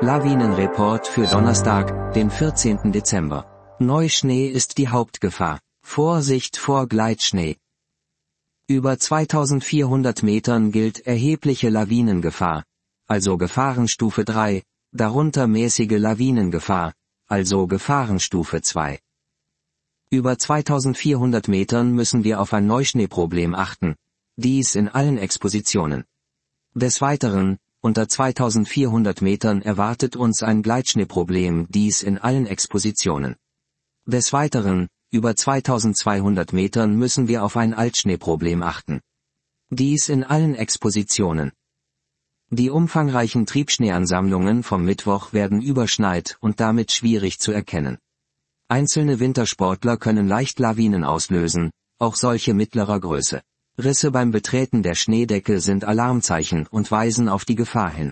Lawinenreport für Donnerstag, den 14. Dezember. Neuschnee ist die Hauptgefahr. Vorsicht vor Gleitschnee. Über 2400 Metern gilt erhebliche Lawinengefahr, also Gefahrenstufe 3, darunter mäßige Lawinengefahr, also Gefahrenstufe 2. Über 2400 Metern müssen wir auf ein Neuschneeproblem achten, dies in allen Expositionen. Des Weiteren, unter 2400 Metern erwartet uns ein Gleitschneeproblem, dies in allen Expositionen. Des Weiteren, über 2200 Metern müssen wir auf ein Altschneeproblem achten. Dies in allen Expositionen. Die umfangreichen Triebschneeansammlungen vom Mittwoch werden überschneit und damit schwierig zu erkennen. Einzelne Wintersportler können leicht Lawinen auslösen, auch solche mittlerer Größe. Risse beim Betreten der Schneedecke sind Alarmzeichen und weisen auf die Gefahr hin.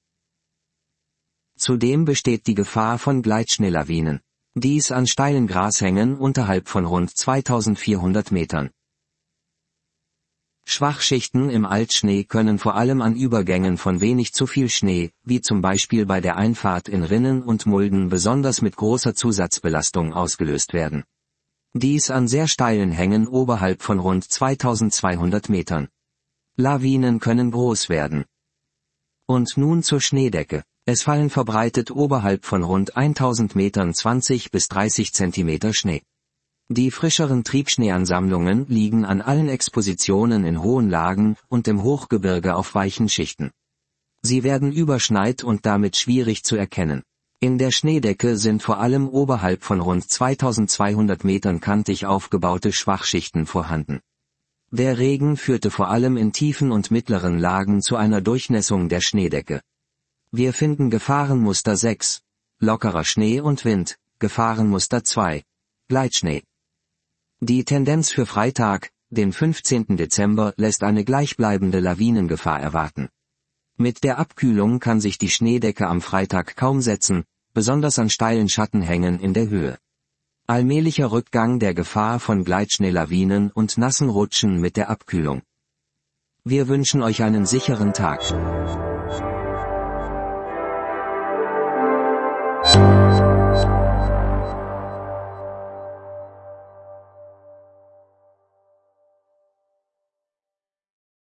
Zudem besteht die Gefahr von Gleitschneelawinen. Dies an steilen Grashängen unterhalb von rund 2400 Metern. Schwachschichten im Altschnee können vor allem an Übergängen von wenig zu viel Schnee, wie zum Beispiel bei der Einfahrt in Rinnen und Mulden besonders mit großer Zusatzbelastung ausgelöst werden. Dies an sehr steilen Hängen oberhalb von rund 2200 Metern. Lawinen können groß werden. Und nun zur Schneedecke. Es fallen verbreitet oberhalb von rund 1000 Metern 20 bis 30 Zentimeter Schnee. Die frischeren Triebschneeansammlungen liegen an allen Expositionen in hohen Lagen und im Hochgebirge auf weichen Schichten. Sie werden überschneit und damit schwierig zu erkennen. In der Schneedecke sind vor allem oberhalb von rund 2200 Metern kantig aufgebaute Schwachschichten vorhanden. Der Regen führte vor allem in tiefen und mittleren Lagen zu einer Durchnässung der Schneedecke. Wir finden Gefahrenmuster 6, lockerer Schnee und Wind, Gefahrenmuster 2, Gleitschnee. Die Tendenz für Freitag, den 15. Dezember, lässt eine gleichbleibende Lawinengefahr erwarten. Mit der Abkühlung kann sich die Schneedecke am Freitag kaum setzen, besonders an steilen Schattenhängen in der Höhe. Allmählicher Rückgang der Gefahr von Gleitschneelawinen und nassen Rutschen mit der Abkühlung. Wir wünschen euch einen sicheren Tag.